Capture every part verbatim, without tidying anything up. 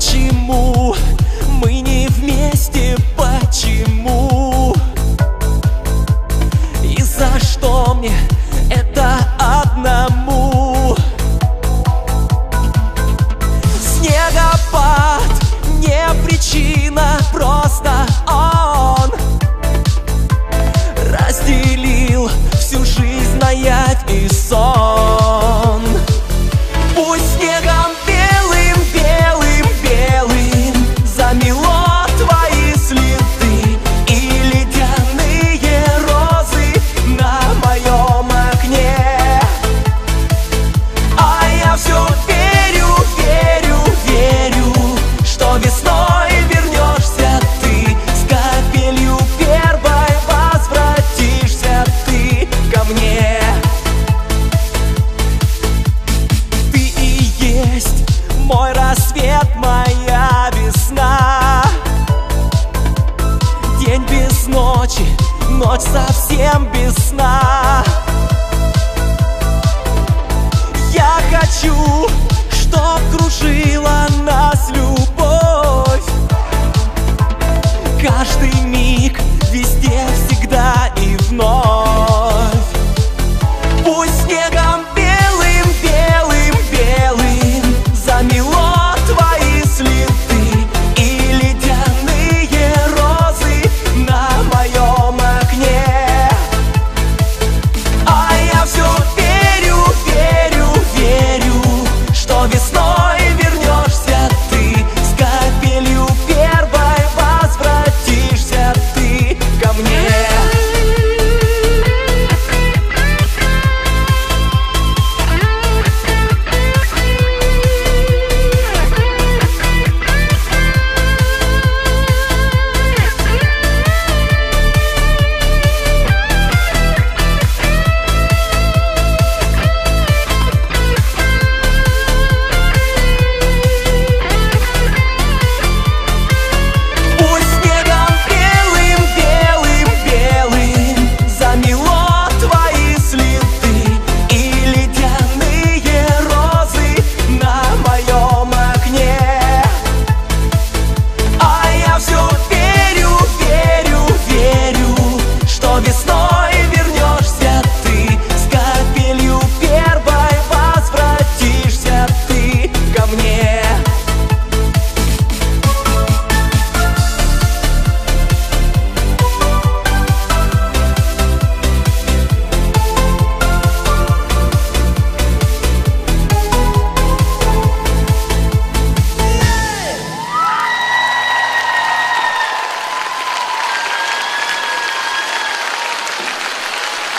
Почему мы не вместе? Почему? И за что мне это одному? Снегопад не причина, просто он разделил всю жизнь на явь и сон. Пусть снегом белым, белым, белым замело твои следы и ледяные розы на моем окне. А я все верю, верю, верю, что весной вернешься ты, с капелью первой возвратишься ты ко мне. Мой рассвет, моя весна. День без ночи, ночь совсем без сна. Я хочу, чтоб кружила нас любовь каждый миг, везде, всегда и вновь. Пусть снегом белым, белым, белым замело твои следы и ледяные розы на моем окне. А я все верю, верю, верю, что весной вернешься ты, с капелью первой возвратишься ты ко мне.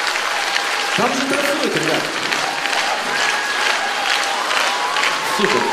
Там же танцуют, ребят. Супер.